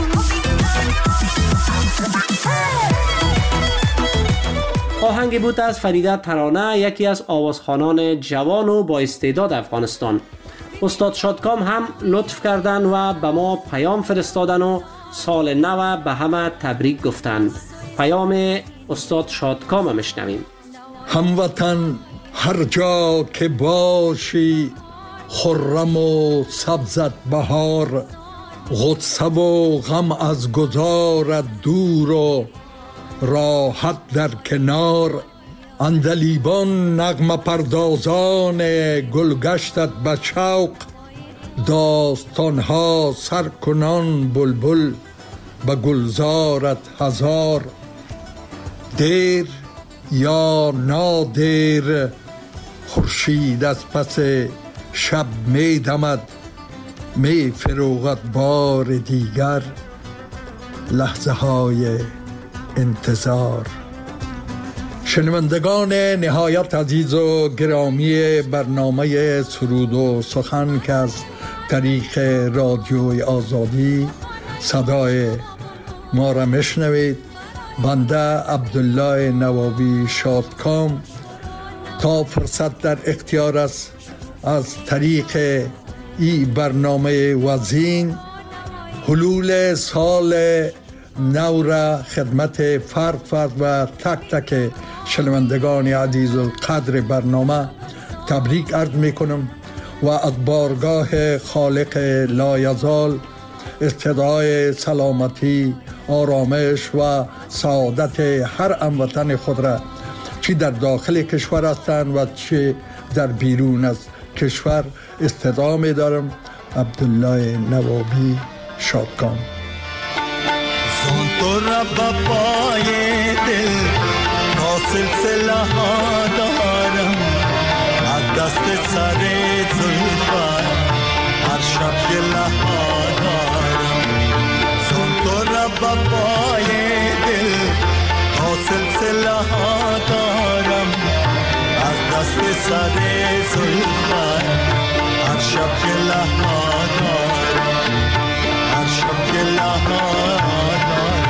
آهنگی بود از فریده ترانه، یکی از آوازخوانان جوان و با استعداد افغانستان. استاد شادکام هم لطف کردن و به ما پیام فرستادن و سال نو به همه تبریک گفتن. پیام استاد شادکام میشنویم. هموطن هر جا که باشی خرم و سبزت بهار، غصه و غم از گذارت دور و راحت در کنار، اندلیبان نغمه پردازان گلگشتت به شوق، داستانها سرکنان بلبل به گلزارت هزار. دیر یا نادیر خورشید از پس شب می دمد، می فروغد بار دیگر لحظه های انتظار. شنوندگان نهایت عزیز و گرامی برنامه سرود و سخن که از طریق رادیوی آزادی صدای ما را میشنوید، بنده عبدالله نوابی شادکام تا فرصت در اختیار است از طریق این برنامه وزین حلول سال نو را خدمت فرد و تک تک شنوندگان عزیز القدر برنامه تبریک عرض می کنم و از بارگاه خالق لایزال استدعای سلامتی، آرامش و سعادت هر هموطن خود را چی در داخل کشور هستند و چی در بیرون از کشور استدعا می دارم. عبدالله نوابی شادکام. زون تو را بابای دل تا سلسله ها دارم، از دست سر زلفت هر شب گله ها دارم. زون تو را بابای دل تا سلسله ها دارم، از دست سر زلفت هر شب گله ها دارم، هر شب گله ها دارم.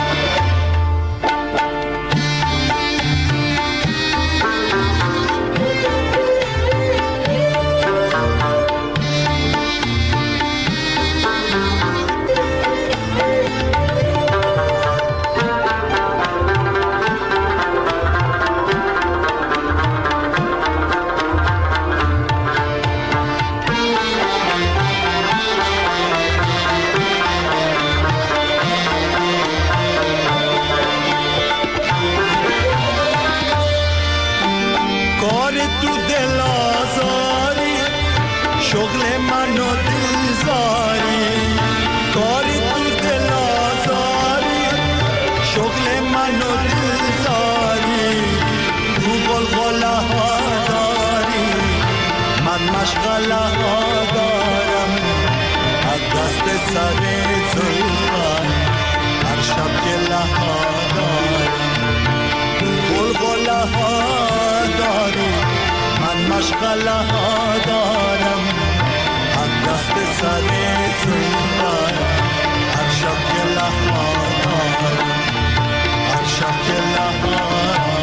مشغله ها دارم، از دست سر زلفت هر شب گله ها دارم. غلغله ها داری، من مشغله ها دارم، از دست سر زلفت هر شب گله ها دارم، هر شب گله ها دارم.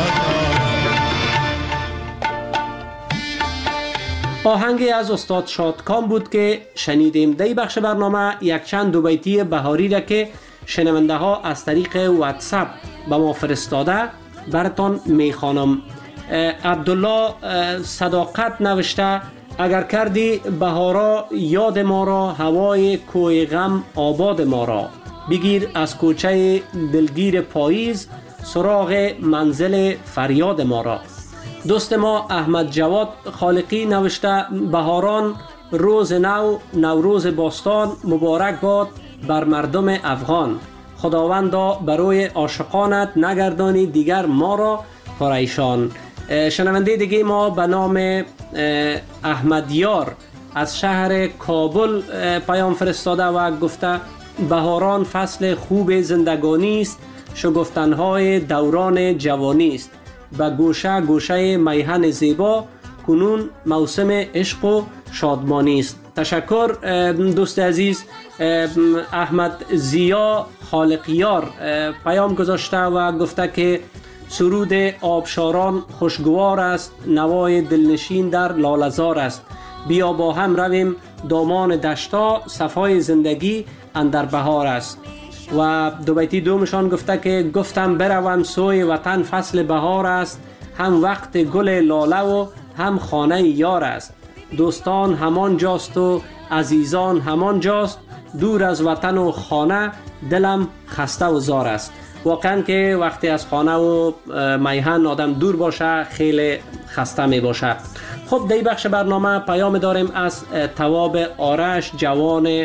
آهنگی از استاد شادکام بود که شنیدیم. در بخش برنامه یک چند دو بیتی بهاری را که شنونده ها از طریق واتساپ به ما فرستاده براتون میخوانم. عبدالله صداقت نوشته: اگر کردی بهارا یاد ما را، هوای کوی غم آباد ما را. بگیر از کوچه دلگیر پاییز، سراغ منزل فریاد ما را. دوست ما احمد جواد خالقی نوشته: بهاران روز نو، نوروز باستان، مبارک باد بر مردم افغان. خداوندا برای عاشقانت نگردانی دیگر ما را پریشان. شنونده دیگه ما به نام احمد یار از شهر کابل پیام فرستاده و گفته: بهاران فصل خوب زندگانی است، شگفتنهای دوران جوانی است. به گوشه گوشه میهن زیبا، کنون موسم عشق و شادمانی است. تشکر دوست عزیز. احمد زیا خالقیار پیام گذاشته و گفته که سرود آبشاران خوشگوار است، نوای دلنشین در لاله‌زار است. بیا با هم رویم دامان دشتا، صفای زندگی اندر بهار است. و دو بیتی دومشان گفته که گفتم بروم سوی وطن، فصل بهار است، هم وقت گل لاله و هم خانه یار است. دوستان همان جاست و عزیزان همان جاست، دور از وطن و خانه دلم خسته و زار است. واقعا که وقتی از خانه و میهن آدم دور باشه خیلی خسته می باشه. خب در این بخش برنامه پیام داریم از تواب آرش، جوان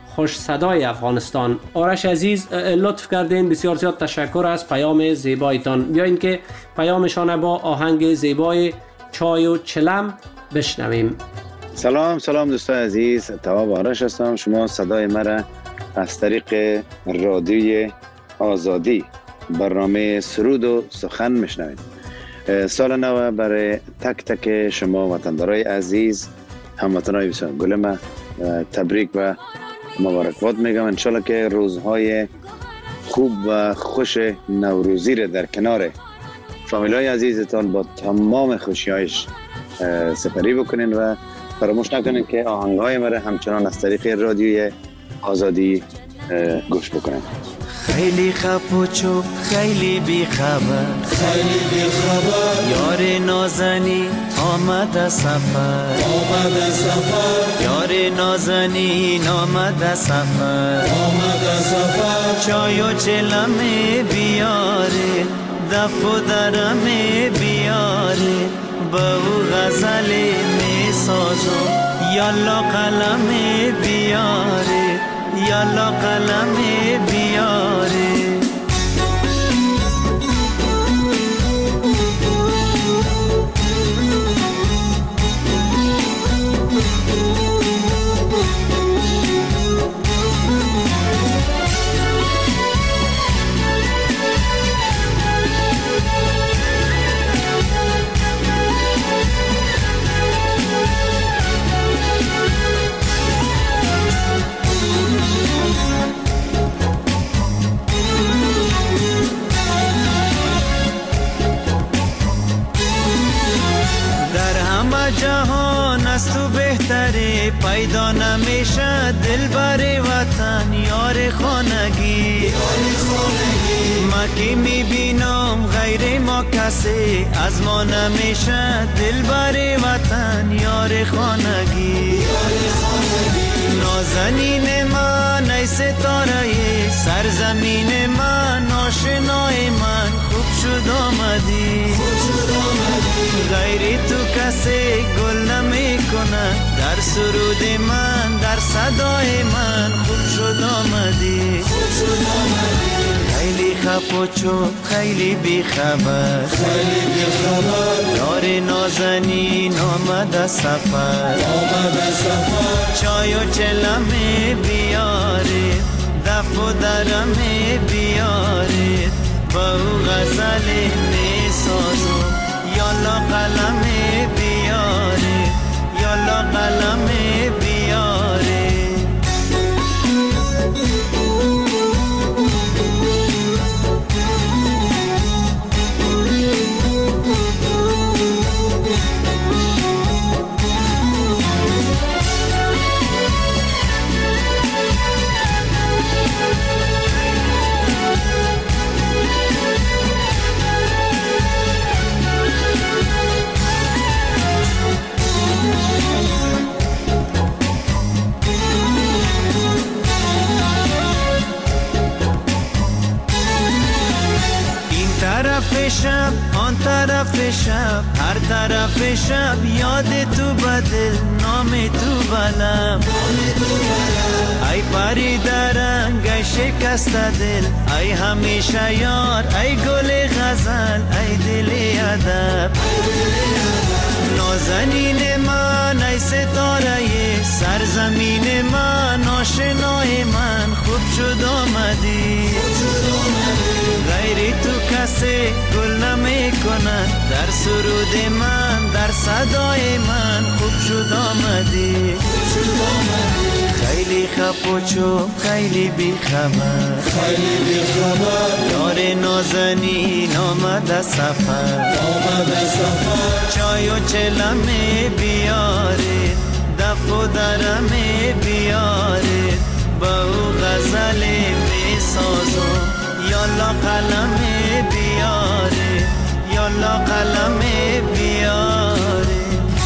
خوش صدای افغانستان. آرش عزیز لطف کردین، بسیار زیاد تشکر از پیام زیبایتان. بیاین که پیامشان با آهنگ زیبای چای و چلم بشنویم. سلام دوستان عزیز، تواب آرش هستم. شما صدای مرا از طریق رادیوی آزادی برنامه سرود و سخن میشنوید. سال نو برای تک تک شما وطندارای عزیز، هموطنای بسیار گلم تبریک و مبارکباد میگم. انشالله که روزهای خوب و خوش نوروزی را در کنار فامیلای عزیزتان با تمام خوشی‌هایش سپری بکنین و فراموش نکنین که آهنگ‌های مرا همچنان از طریق رادیوی آزادی گوش بکنین. خیلی خپوچو خیلی بی خبر یار نازنی آمد سفر یار نازنین آمد سفر چای و چلم بیاره دف و درم بیاره با او غزل می سازم یالا قلم بیاره یالا قلم بیاره. جهان از تو بهتره پیدا نمیشه دلبر وطن یار خانگی ما که میبینم غیر ما کسی از ما نمیشه دلبر وطن یار خانگی نازنین من ای ستاره سرزمین من آشنای من خوب شد آمدی غیر تو کسی گل نمی کنه در سرود من در صدای من خوب شد آمدی خیلی خپوچو خیلی بی خبر یار نازنین آمد سفر چای و چلم بیاره دف و درم بیاره با او غزل می سازم یالا قلم بیاره یالا قلم بیاره. شب آن طرف شب هر طرف شب یاد تو بدل نام تو بلم ای پری درنگ ای شکست دل ای همیشه یار ای گل غزل ای دل ادب نازنین من ای ستاره سرزمین من آشنای من خوب شد آمدی غیر تو کسی گل نمی کند در سرود من در صدای من خوب شد آمدی خیلی خپوچو خیلی بی خبر یار نازنین آمد سفر چای و چلم بیاره دف و درم بیاره با او غزل می سازم یالا قلم بیاره یالا قلم بیاره.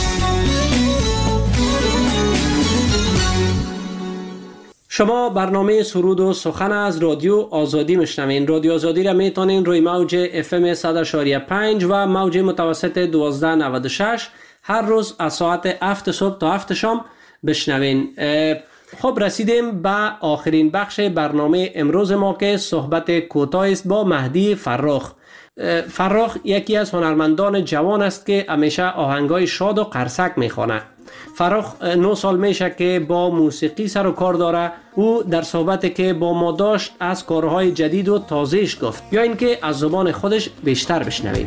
شما برنامه سرود و سخن از رادیو آزادی میشنوین. رادیو آزادی را میتونین روی موج FM 100.5 و موج متوسط 1296 هر روز از ساعت 7 صبح تا 7 شام بشنوین. خب رسیدیم به آخرین بخش برنامه امروز ما که صحبت کوتاه است با مهدی فراخ. فراخ یکی از هنرمندان جوان است که همیشه آهنگای شاد و قرصک میخواند. فراخ 9 سال میشه که با موسیقی سر و کار داره. او در صحبتی که با ما داشت از کارهای جدید و تازهش گفت، یا اینکه از زبان خودش بیشتر بشنوید.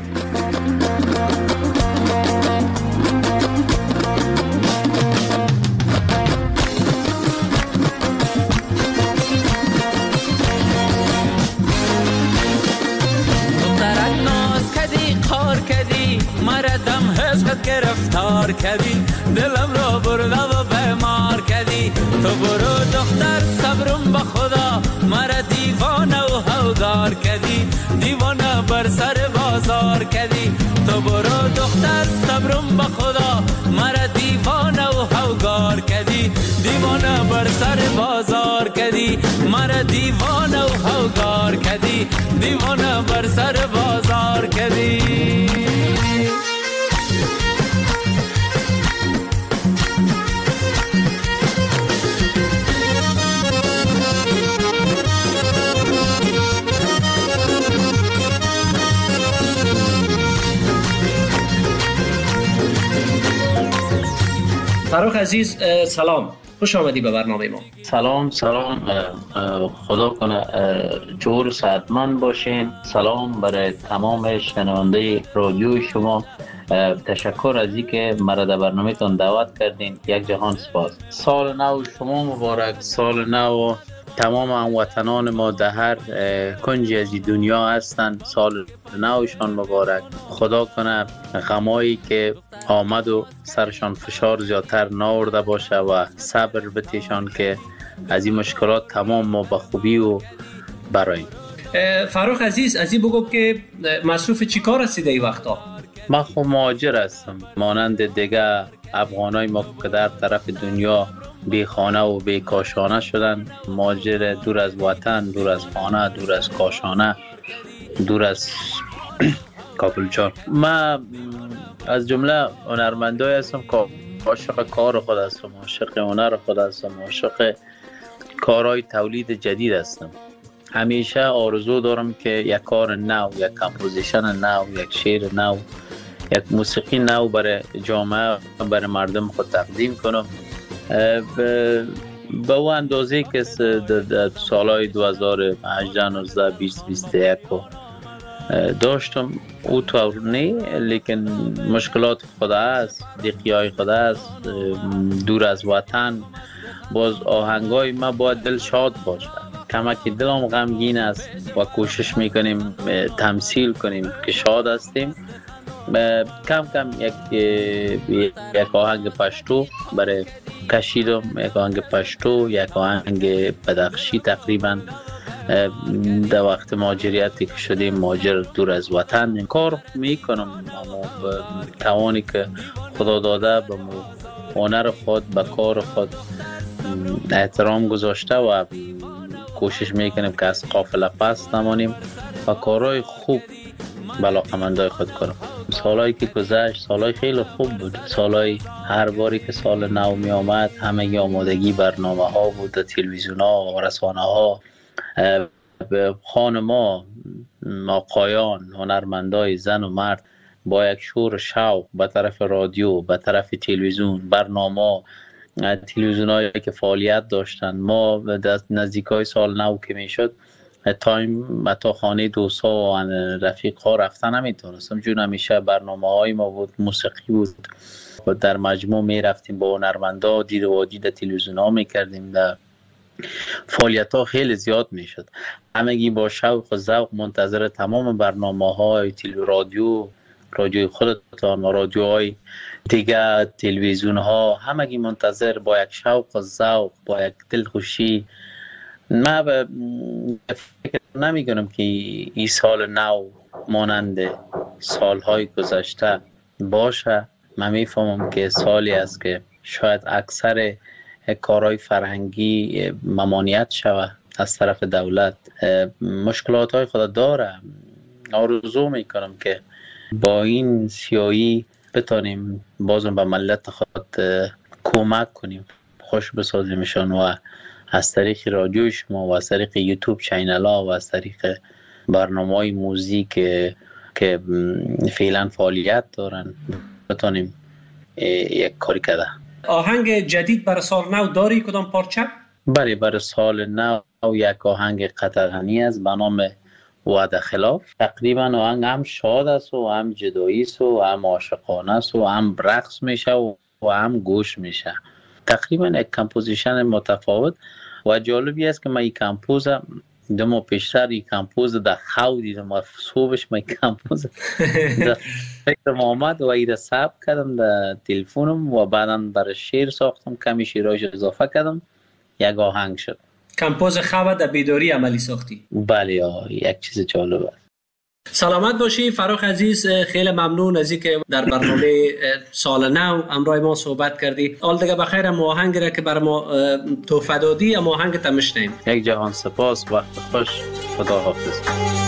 گرفتار کردی دلم را برده و بیمار کردی. تو برو دختر صبرم به خدا، مرا دیوانه و هوگار کردی. دیوانه بر سر بازار کردی. تو برو دختر صبرم به خدا، مرا دیوانه و هوگار کردی. دیوانه بر سر بازار کردی. مرا دیوانه و هوگار کردی. دیوانه بر سر بازار کردی. فراخ عزیز سلام، خوش آمدی به برنامه ما. سلام، خدا کنه جور صحتمند باشین. سلام برای تمام شنونده رادیو شما. تشکر از اینکه مرا در برنامه تان دعوت کردین. یک جهان سپاس. سال نو شما مبارک. سال نو تمام هموطنان ما در هر کنجی از دنیا هستن. سال نوشان مبارک. خدا کنه غمایی که آمد و سرشان فشار زیادتر نآورده باشه و صبر بتیشان که از این مشکلات تمام ما به خوبی و براییم. فراخ عزیز از این بگو که مصروف چی کار هستید این وقتا؟ من خود مهاجر هستم، مانند دیگه افغانای ما که در طرف دنیا بی خانه و بی کاشانه شدن. مهاجر دور از وطن، دور از خانه، دور از کاشانه، دور از کابل جان. من از جمله هنرمندای هستم که عاشق کار خود هستم، عاشق هنر خود هستم، عاشق کارهای تولید جدید هستم. همیشه آرزو دارم که یک کار نو، یک کمپوزیشن نو، یک شعر نو، یک موسیقی نو برای جامعه، برای مردم خود تقدیم کنم. به او اندازه که در سالهای 2018 19 20 21 داشتم او طور نه، لیکن مشکلات خود است، دیقیای خود است، دور از وطن. باز آهنگای ما باید دل شاد باشه. کمکی دلم غمگین است و کوشش میکنیم تمثیل کنیم که شاد هستیم. کم کم یک آهنگ پشتو برای کشیدم، یک آهنگ پشتو، یک آهنگ بدخشی. تقریبا در وقت مهاجریتی که شدیم مهاجر دور از وطن این کار میکنم، اما به توانی که خدا داده به هنر خود، به کار خود احترام گذاشته و کوشش میکنیم که از قافله پس نمانیم و کارهای خوب به علاقه‌مندای خود کنم. سالایی که گذشت سالای خیلی خوب بود. سالای هر باری که سال نو می آمد همه آمادگی برنامه ها بود، تلویزیون ها و رسانه ها. خانما، آقایان، هنرمندای زن و مرد با یک شور شوق به طرف رادیو، به طرف تلویزیون، برنامه تلویزیون هایی که فعالیت داشتن. ما نزدیکای سال نو که می شد تایم تا خانه دوستا و رفیق ها رفتن نمیتونستم، چون همیشه برنامه های ما بود، موسیقی بود و در مجموع می رفتیم با هنرمندا دید و دید تلویزیون ها می کردیم. در فعالیت ها خیلی زیاد می شد. همگی با شوق و ذوق منتظر تمام برنامه های رادیو خودتان و رادیوهای دیگه، تلویزیون ها، همگی منتظر با یک شوق و ذوق، با یک دلخوشی. من فکر نمی کنم که این سال نو مانند سالهای گذشته باشه. من میفهمم که سالی است که شاید اکثر کارهای فرهنگی ممانعت شود از طرف دولت. مشکلات های خود داره. آرزو میکنم که با این سیایی بتانیم بازم به ملت خود کمک کنیم. خوش بسازیمشان و از طریق رادیو شما و از طریق یوتیوب چینل ها و از طریق برنامه‌های موزیک که فعلا فعالیت دارن بتونیم یک کاری کرده. آهنگ جدید برای سال نو داری کدام پارچه؟ بله، برای سال نو یک آهنگ قطغنی است به نام وعده خلاف. تقریبا آهنگ هم شاد است و هم جدایی است و هم عاشقانه است و هم رقص میشه و هم گوش میشه. تقریبا یک کمپوزیشن متفاوت و جالبی است که من این کمپوز دمو پیشتر این کمپوز در خو دیدم و صبحش من کمپوز در فکرم آمد و ایره ثبت کردم در تلفنم و بعدا برای شعر ساختم، کمی شعراش اضافه کردم، یک آهنگ شد. کمپوز خو در بیداری عملی ساختی؟ بله، یک چیز جالب است. سلامت باشی فراخ عزیز، خیلی ممنون از اینکه در برنامه سال نو همراه ما صحبت کردی. حال دیگه بخیر آهنگی را که بر ما تحفه دادی اما آهنگ تمشنیم. یک جهان سپاس، وقت خوش، خدا حافظ.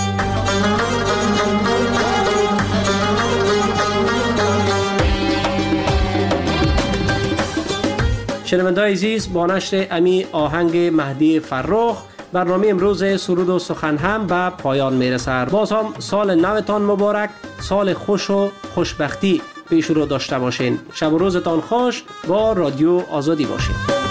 شنونده‌های عزیز، با نشر امی آهنگ مهدی فرخ برنامه امروز سرود و سخن هم به پایان میرسد. باز هم سال نوتان مبارک، سال خوش و خوشبختی پیش رو داشته باشین. شب و روزتان خوش، با رادیو آزادی باشین.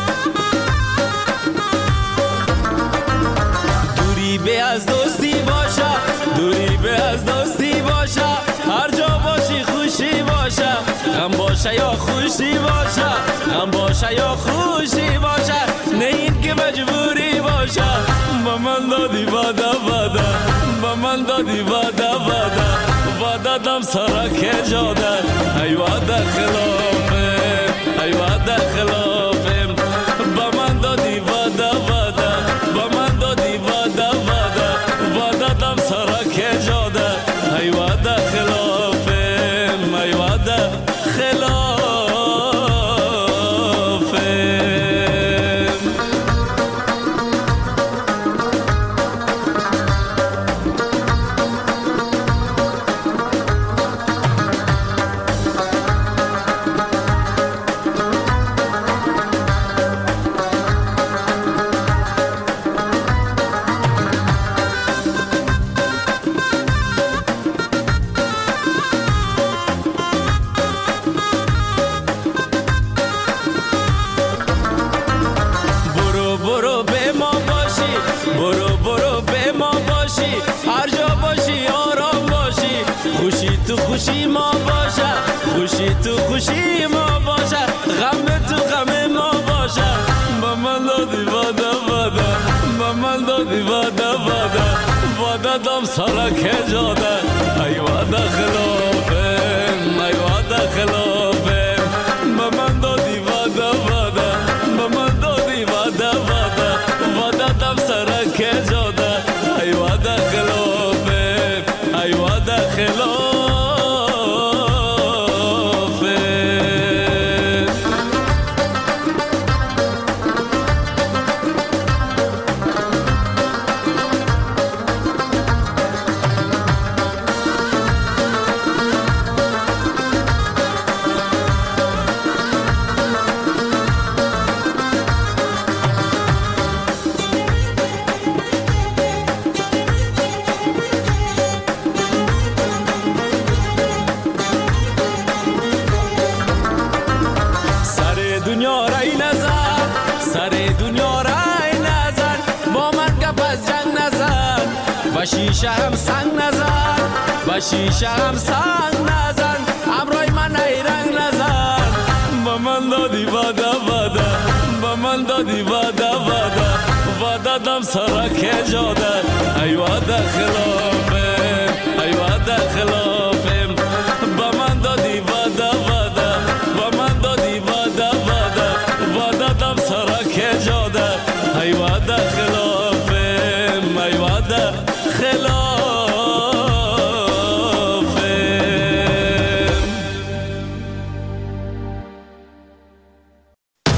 دوری به از دوستی باشه، دوری به از دوستی باشه، هر جا باشی خوشی باشه، غم باشه یا خوشی باشه، غم باشه یا خوشی باشه، نه این که مجبوری باشه. با من دادی وعده وعده، با من دادی وعده وعده، وعده دم سرک جاده، ای وعده خلافه، ای وعده خلافه. با من دادی وعده وعده، با من دادی وعده وعده، وعده دم سرک جاده، ای وعده خلافه، ای وعده خلافه. خوشی ما باشه، خوشی تو خوشی ما باشه، غم تو غم ما باشه. با من دادی وعده وعده، با من دادی وعده وعده، وعده دم سرک جاده، ای وعده خلافه، ای وعده خلافه. با من دادی وعده وعده، با من دادی وعده وعده، وعده دم سرک جاده، ای وعده خلافه، ای وعده خلافه. شیشه هم سنگ نزن، با شیشه هم سنگ نزن، امروی من ای رنگ نزن. با من دادی وعده وعده، با من دادی وعده وعده، وعده دم سرک جاده، ای وعده خلافه، ای وعده خلافه.